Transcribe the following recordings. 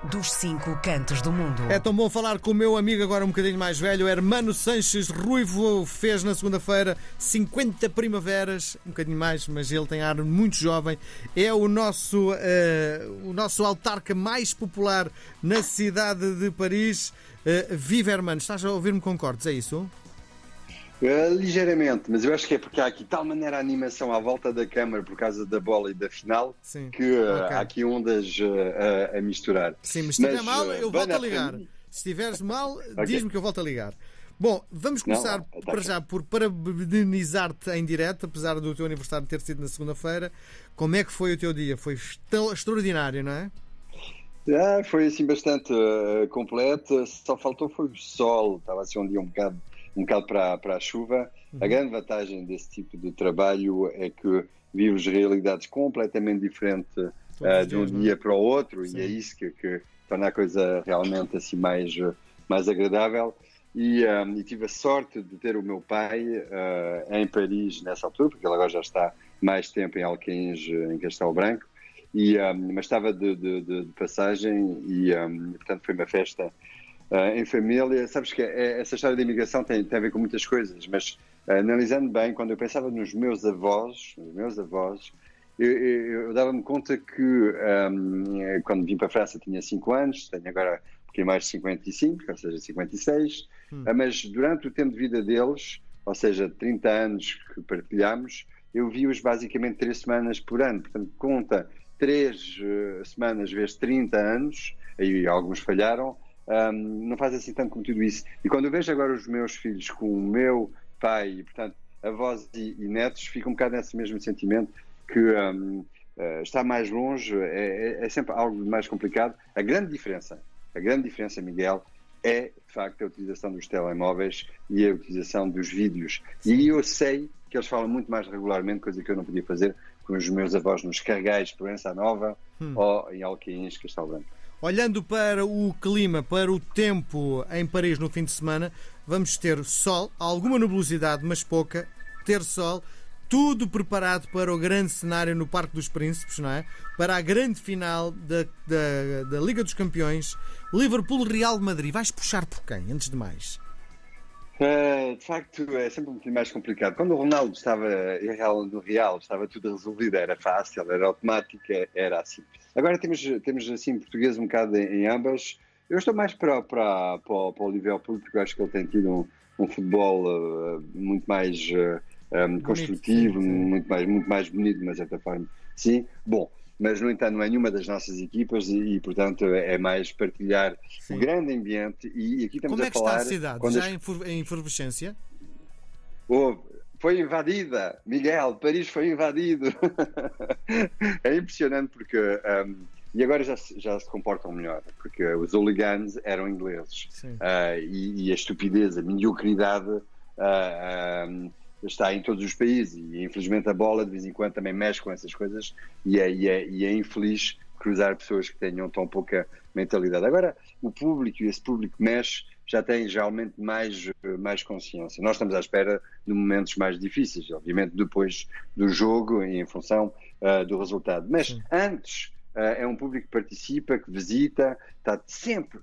dos 5 cantos do mundo. É tão bom falar com o meu amigo agora um bocadinho mais velho, Hermano Sanches Ruivo. Fez na segunda-feira 50 primaveras, um bocadinho mais, mas ele tem ar muito jovem. É o nosso autarca mais popular na cidade de Paris. Viva, Hermano, estás a ouvir-me com cortes, é isso? Ligeiramente, mas eu acho que é porque há aqui tal maneira a animação à volta da câmara por causa da bola e da final. Sim. Que há aqui ondas a misturar. Sim, mas se estiver mal, eu volto a ligar. Se estiveres mal, diz-me que eu volto a ligar. Bom, vamos começar para já por parabenizar-te em direto, apesar do teu aniversário ter sido na segunda-feira. Como é que foi o teu dia? Foi extraordinário, não é? Foi assim bastante completo, só faltou foi o sol, estava assim um dia um bocado para a chuva. A grande vantagem desse tipo de trabalho é que vives realidades completamente diferentes de um dia para o outro. Sim. E é isso que torna a coisa realmente assim mais agradável. E tive a sorte de ter o meu pai em Paris nessa altura, porque ele agora já está mais tempo em Alquins, em Castelo Branco, mas estava de passagem e portanto foi uma festa em família. Sabes que essa história da imigração tem a ver com muitas coisas, mas analisando bem, quando eu pensava nos meus avós, eu dava-me conta que quando vim para a França tinha 5 anos, tenho agora um pouquinho mais de 55, ou seja, 56, mas durante o tempo de vida deles, ou seja, 30 anos que partilhamos, eu vi-os basicamente 3 semanas por ano. Portanto, conta 3 semanas vezes 30 anos, aí alguns falharam. Não faz assim tanto como tudo isso. E quando eu vejo agora os meus filhos com o meu pai, e portanto avós e netos, fica um bocado nesse mesmo sentimento que está mais longe, é sempre algo mais complicado. A grande diferença, Miguel, é de facto a utilização dos telemóveis e a utilização dos vídeos. E eu sei que eles falam muito mais regularmente, coisa que eu não podia fazer com os meus avós nos Carregais, Proença Nova ou em Alquins, Castelo Branco. Olhando para o clima, para o tempo em Paris no fim de semana, vamos ter sol, alguma nebulosidade, mas pouca, ter sol, tudo preparado para o grande cenário no Parque dos Príncipes, não é? Para a grande final da Liga dos Campeões, Liverpool-Real Madrid. Vais puxar por quem, antes de mais? De facto, é sempre um bocadinho mais complicado. Quando o Ronaldo estava no Real, estava tudo resolvido, era fácil, era automático, era assim. Agora temos assim português um bocado em ambas. Eu estou mais para o Liverpool, porque eu acho que ele tem tido um futebol muito mais construtivo, bonito, muito mais bonito, de uma certa forma. Sim, bom. Mas, no entanto, não é nenhuma das nossas equipas e portanto, é mais partilhar o grande ambiente. E aqui estamos a falar... Como é que está a cidade? Já em efervescência? Foi invadida, Miguel, Paris foi invadido. É impressionante porque... e agora já se comportam melhor, porque os hooligans eram ingleses. E a estupidez, a mediocridade... está em todos os países e infelizmente a bola de vez em quando também mexe com essas coisas e é infeliz cruzar pessoas que tenham tão pouca mentalidade. Agora o público, e esse público mexe, já tem geralmente mais consciência. Nós estamos à espera de momentos mais difíceis, obviamente depois do jogo e em função do resultado, mas antes é um público que participa, que visita, está sempre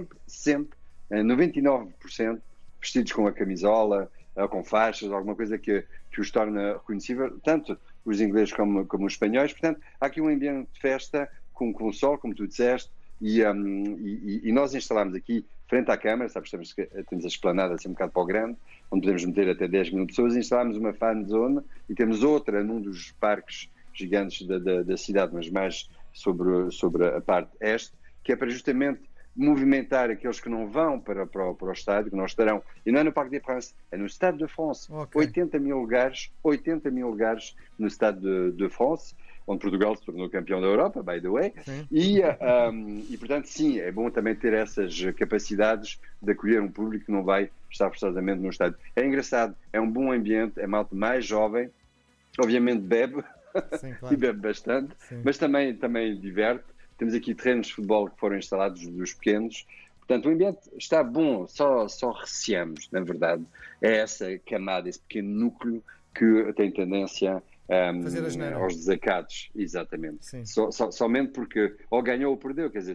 99% vestidos com a camisola, com faixas, alguma coisa que os torna reconhecível, tanto os ingleses como os espanhóis. Portanto, há aqui um ambiente de festa com o sol, como tu disseste, e nós instalamos aqui, frente à Câmara, sabes, temos a esplanada assim um bocado para o grande, onde podemos meter até 10 mil pessoas, instalámos uma fan zone e temos outra num dos parques gigantes da cidade, mas mais sobre a parte este, que é para justamente movimentar aqueles que não vão para o estádio, que não estarão, e não é no Parque des Princes, é no Stade de France. 80 mil lugares no Stade de France, onde Portugal se tornou campeão da Europa, by the way, e portanto sim, é bom também ter essas capacidades de acolher um público que não vai estar forçosamente no estádio. É engraçado, é um bom ambiente, é malta mais jovem, obviamente bebe, e bebe bastante, mas também diverte. Temos aqui terrenos de futebol que foram instalados dos pequenos. Portanto, o ambiente está bom, só receamos, na verdade, é essa camada, esse pequeno núcleo que tem tendência aos desacatos. Exatamente. Somente porque ou ganhou ou perdeu, quer dizer,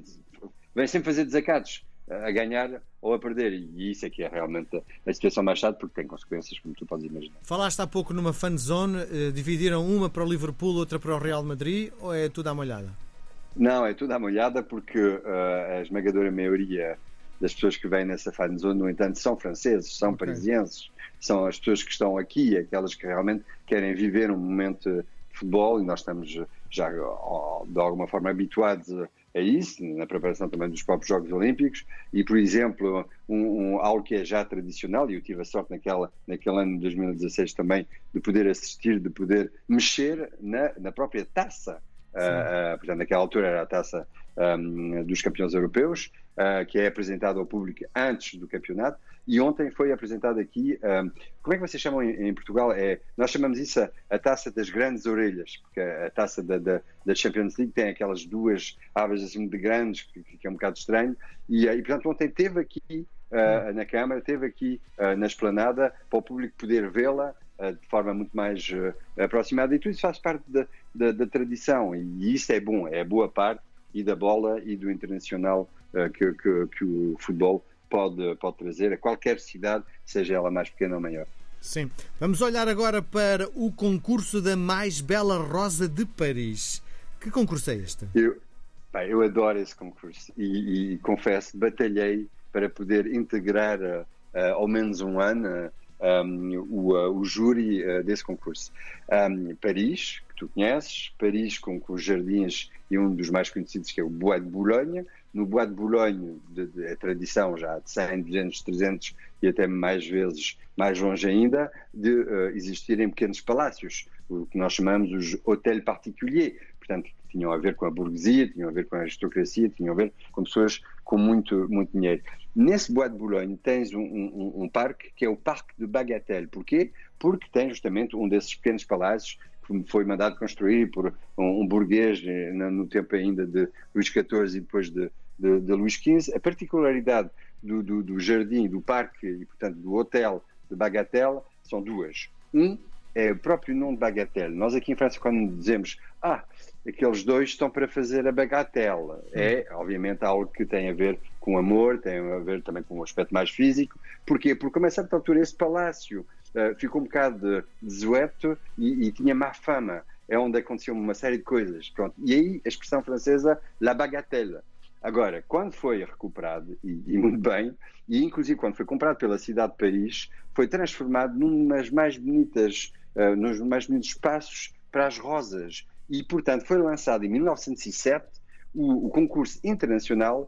vêm sempre fazer desacatos, a ganhar ou a perder, e isso é que é realmente a situação mais chata, porque tem consequências, como tu podes imaginar. Falaste há pouco numa fan zone, dividiram uma para o Liverpool, outra para o Real Madrid, ou é tudo à molhada? Não, é tudo à molhada, porque a esmagadora maioria das pessoas que vêm nessa fan zone, no entanto, são franceses, são parisienses, são as pessoas que estão aqui, aquelas que realmente querem viver um momento de futebol, e nós estamos já de alguma forma habituados a isso, na preparação também dos próprios Jogos Olímpicos, e, por exemplo, algo que é já tradicional, e eu tive a sorte naquele ano de 2016 também, de poder assistir, de poder mexer na própria taça. Portanto, naquela altura era a taça dos campeões europeus, que é apresentada ao público antes do campeonato, e ontem foi apresentada aqui, como é que vocês chamam em Portugal? Nós chamamos isso a taça das grandes orelhas, porque a taça da Champions League tem aquelas duas abas assim de grandes, que é um bocado estranho, e portanto ontem teve aqui na Câmara, teve aqui na esplanada, para o público poder vê-la de forma muito mais aproximada, e tudo isso faz parte da tradição, e isso é bom, é a boa parte e da bola e do internacional que o futebol pode trazer a qualquer cidade, seja ela mais pequena ou maior. Sim. Vamos olhar agora para o concurso da mais bela rosa de Paris. Que concurso é este? Eu adoro esse concurso e confesso, batalhei para poder integrar ao menos um ano o júri desse concurso. Paris, que tu conheces, Paris com os jardins e um dos mais conhecidos, que é o Bois de Boulogne. No Bois de Boulogne, a tradição já de 100, 200, 300 e até mais vezes mais longe ainda, de existirem pequenos palácios, o que nós chamamos os hôtels particuliers. Portanto, tinham a ver com a burguesia, tinham a ver com a aristocracia, tinham a ver com pessoas com muito, muito dinheiro. Nesse Bois de Boulogne tens um parque que é o Parque de Bagatelle. Porquê? Porque tem justamente um desses pequenos palácios que foi mandado construir por um burguês no tempo ainda de Luís XIV e depois de Luís XV. A particularidade do jardim, do parque e, portanto, do hotel de Bagatelle são duas. É o próprio nome de Bagatelle. Nós aqui em França, quando dizemos aqueles dois estão para fazer a bagatelle, é obviamente algo que tem a ver com amor, tem a ver também com um aspecto mais físico. Porquê? Porque a certa altura esse palácio ficou um bocado desueto e tinha má fama. É onde aconteceu uma série de coisas. Pronto. E aí a expressão francesa, la bagatelle. Agora, quando foi recuperado, e muito bem, e inclusive quando foi comprado pela cidade de Paris, foi transformado nos mais bonitos espaços para as rosas. E, portanto, foi lançado em 1907 o concurso internacional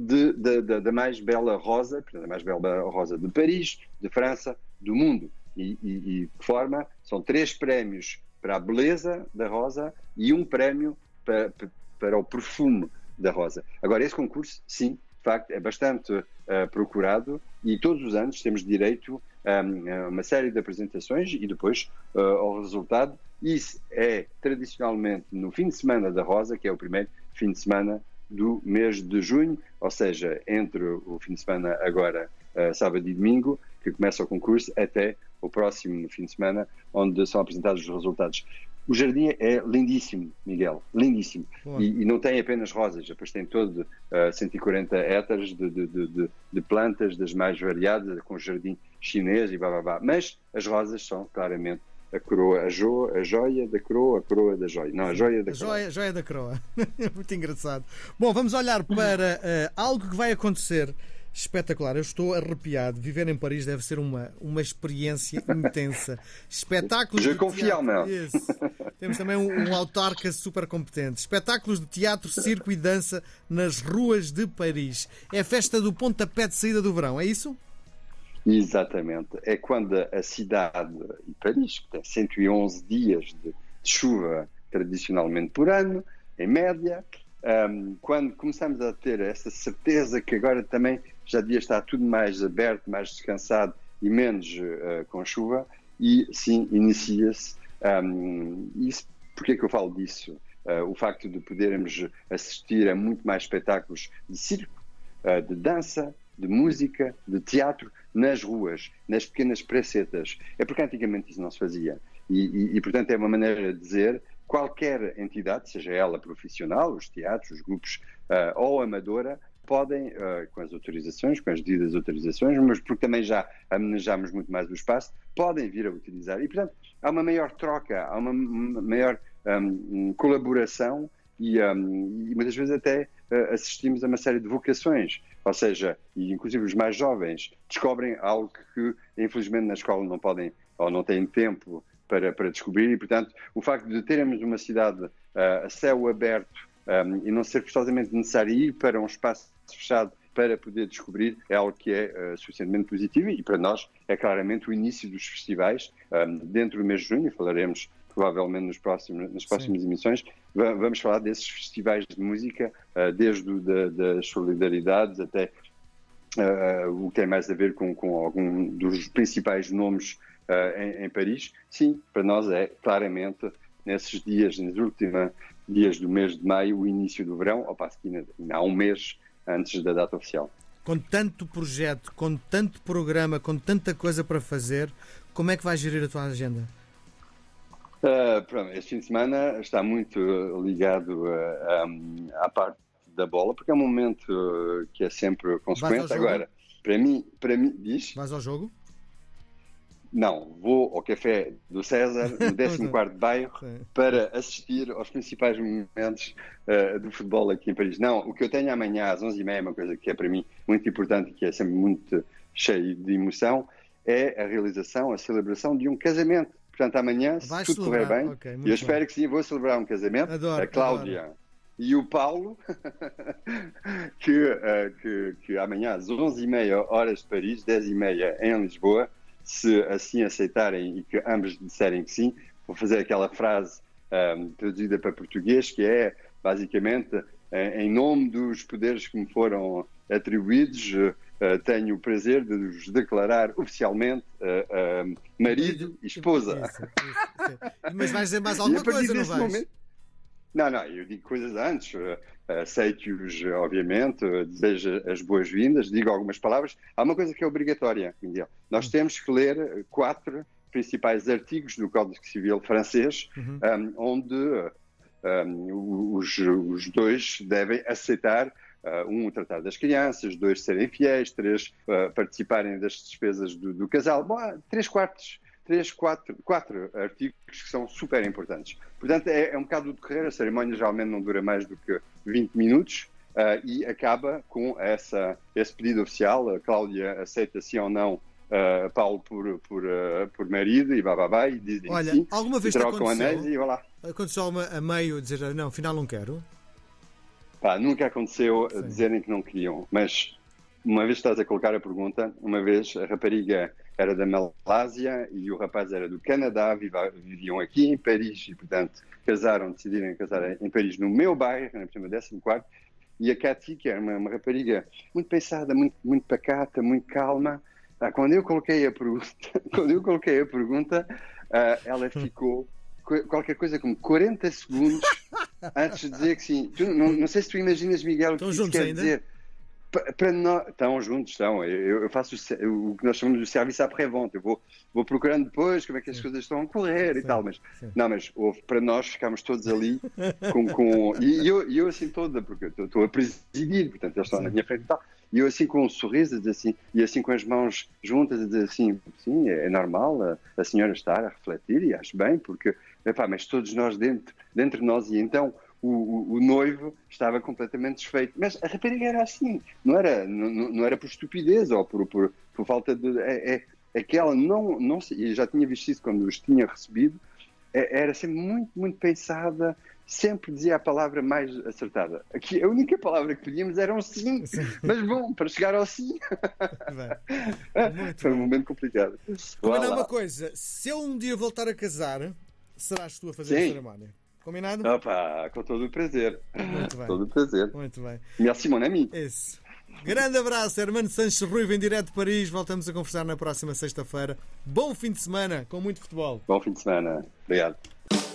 da mais bela rosa, portanto, a mais bela rosa de Paris, de França, do mundo. E de forma, são 3 prémios para a beleza da rosa e um prémio para o perfume da rosa. Agora, esse concurso, sim, de facto, é bastante procurado, e todos os anos temos direito a uma série de apresentações e depois ao resultado. Isso é tradicionalmente no fim de semana da rosa, que é o primeiro fim de semana do mês de junho, ou seja, entre o fim de semana agora, sábado e domingo, que começa o concurso, até o próximo fim de semana, onde são apresentados os resultados. O jardim é lindíssimo, Miguel, lindíssimo. E não tem apenas rosas, depois tem todo 140 hectares de plantas das mais variadas, com jardim chinês e blá. Mas as rosas são claramente a coroa, a joia da coroa, a coroa da joia. Não, a joia da coroa. A joia da coroa. Muito engraçado. Bom, vamos olhar para algo que vai acontecer espetacular. Eu estou arrepiado. Viver em Paris deve ser uma experiência intensa. Espetáculos de teatro. Yes. Temos também um autarca super competente. Espetáculos de teatro, circo e dança nas ruas de Paris. É a festa do pontapé de saída do verão, é isso? Exatamente. É quando a cidade, e Paris, que tem 111 dias de chuva tradicionalmente por ano, em média, quando começamos a ter essa certeza que agora também já devia estar tudo mais aberto, mais descansado e menos com chuva, e sim, inicia-se isso. Porquê que eu falo disso? O facto de podermos assistir a muito mais espetáculos de circo, de dança, de música, de teatro, nas ruas, nas pequenas pracetas. É porque antigamente isso não se fazia. E portanto, é uma maneira de dizer qualquer entidade, seja ela profissional, os teatros, os grupos ou amadora, podem, com as autorizações, com as devidas autorizações, mas porque também já manejamos muito mais o espaço, podem vir a utilizar. E, portanto, há uma maior troca, há uma maior colaboração e muitas vezes até assistimos a uma série de vocações, ou seja, e inclusive os mais jovens descobrem algo que infelizmente na escola não podem ou não têm tempo para descobrir e, portanto, o facto de termos uma cidade a céu aberto e não ser forçosamente necessário ir para um espaço fechado para poder descobrir é algo que é suficientemente positivo e para nós é claramente o início dos festivais dentro do mês de junho. Falaremos provavelmente nas próximas emissões, vamos falar desses festivais de música, desde das solidariedades até o que tem mais a ver com algum dos principais nomes em Paris. Sim, para nós é claramente nesses dias, nos últimos dias do mês de maio, o início do verão, ao passo que ainda há um mês antes da data oficial. Com tanto projeto, com tanto programa, com tanta coisa para fazer, como é que vais gerir a tua agenda? Este fim de semana está muito ligado à parte da bola, porque é um momento que é sempre consequente. Agora, para mim, diz... Vais ao jogo? Não, vou ao café do César, no 14º bairro, para assistir aos principais momentos do futebol aqui em Paris. Não, o que eu tenho amanhã às 11h30, é uma coisa que é para mim muito importante e que é sempre muito cheio de emoção, é a realização, a celebração de um casamento. Portanto, amanhã, se tudo correr bem, eu espero que sim, vou celebrar um casamento. A Cláudia e o Paulo, que amanhã às 11h30 horas de Paris, 10h30 em Lisboa, se assim aceitarem e que ambos disserem que sim, vou fazer aquela frase traduzida para português, que é, basicamente, em nome dos poderes que me foram atribuídos, tenho o prazer de vos declarar oficialmente marido e esposa. Isso. Mas vais dizer mais alguma coisa, não vais? Momento, não, eu digo coisas antes. Aceito-os, obviamente, desejo as boas-vindas, digo algumas palavras. Há uma coisa que é obrigatória, Miguel. Nós temos que ler 4 principais artigos do Código Civil francês, onde os dois devem aceitar o tratar das crianças, 2 serem fiéis, 3 participarem das despesas do casal. Bom, 4 artigos que são super importantes. Portanto, é um bocado do decorrer. A cerimónia geralmente não dura mais do que 20 minutos e acaba com esse pedido oficial. A Cláudia aceita sim ou não Paulo por marido e bababá, e dizem olha, sim. Alguma vez te aconteceu, e lá. Aconteceu a meio dizer não, afinal não quero? Nunca aconteceu dizerem que não queriam, mas uma vez estás a colocar a pergunta, uma vez a rapariga era da Malásia e o rapaz era do Canadá, viviam aqui em Paris e, portanto, decidiram casar em Paris, no meu bairro, na 14º, e a Cathy, que era uma rapariga muito pensada, muito pacata, muito calma, quando eu coloquei a pergunta, ela ficou qualquer coisa como 40 segundos antes de dizer que sim. Não sei se tu imaginas, Miguel, o que isso quer dizer. Para nós, estão juntos, estão. Eu faço o que nós chamamos de serviço après-vente. Eu vou procurando depois como é que as coisas estão a correr e tal. Mas para nós ficámos todos ali e eu assim toda, porque estou a presidir, portanto eles estão na minha frente e tal. E eu assim com um sorriso, a dizer assim, e assim com as mãos juntas, a dizer assim, sim, é normal a senhora estar a refletir e acho bem, porque, mas todos nós dentro de nós, e então o noivo estava completamente desfeito. Mas a rapariga era assim, não era por estupidez ou por falta de... É que ela não e já tinha visto isso quando os tinha recebido, era sempre muito, muito pensada, sempre dizia a palavra mais acertada. Aqui a única palavra que pedíamos era um sim, mas bom, para chegar ao sim foi um momento complicado. Combinar uma coisa, se eu um dia voltar a casar, serás tu a fazer a cerimónia? Combinado? Com todo o prazer. Muito bem. Todo o prazer. Muito bem. Merci, mon ami. Isso. Grande abraço, Hermano Sanches Ruivo, em direto de Paris. Voltamos a conversar na próxima sexta-feira. Bom fim de semana, com muito futebol. Bom fim de semana. Obrigado.